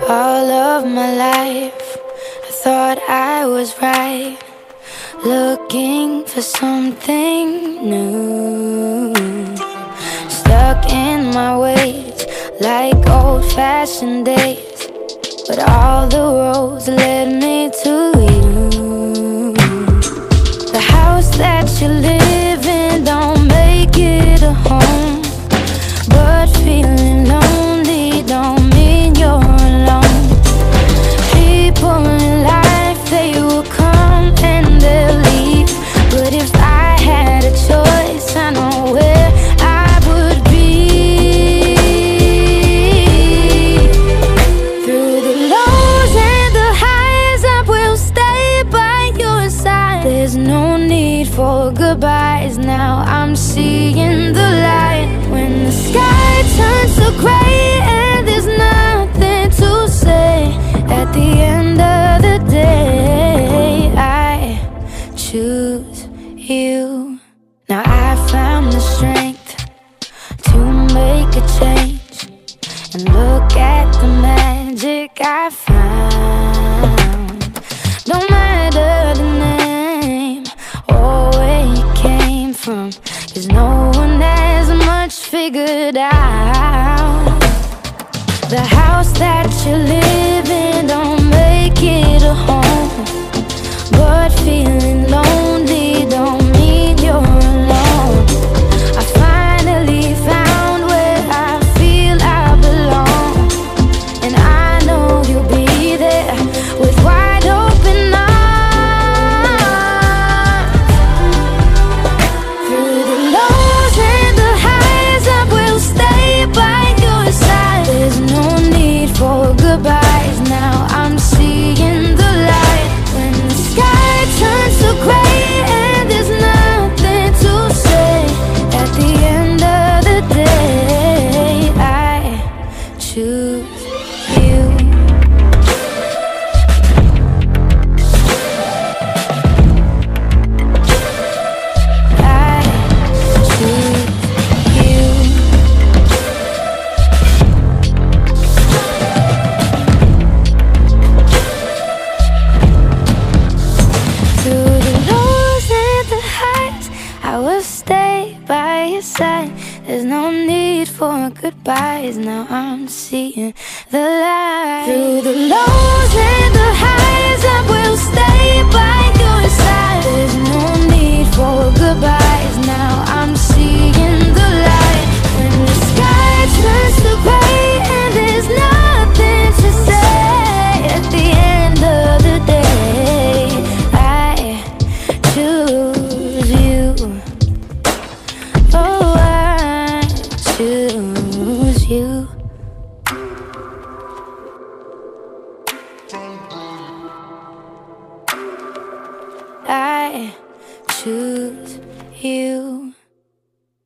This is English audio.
All of my life, I thought I was right, looking for something new. Stuck in my ways, like old-fashioned days, but all the roads led me to you. The house that you live in don't make it a home, but feeling lonely don't mean you're alone. People in life, they will come and they'll leave, but if I had a choice, I know where I would be. Through the lows and the highs, I will stay by your side. There's no need for goodbyes now, I'm seeing the light. When the sky turns to gray and there's nothing to say, at the end of the day, I choose you. Now I found the strength to make a change, and look at the magic I found. Don't matter the name or where you came from, 'cause no one has much figured out. The house that you live in don't make it a home, but feeling lonely don't mean you're alone. I finally found where I feel I belong, and I know you'll be there with wide open arms. Through the lows and the highs, I will stay by your side. There's no need for goodbyes now, I'm seeing the light. When the sky turns to gray and there's nothing to say, at the end of the day, I choose you. I choose you. Through the lows and the highs, I will stay by your side. There's no need for goodbyes now, I'm seeing the light. Through the lows and the highs, I will stay by your side. There's no need for goodbyes now, I'm seeing the light. When the sky turns to gray and there's nothing to say, at the end of the day, I choose you. Oh, I choose you.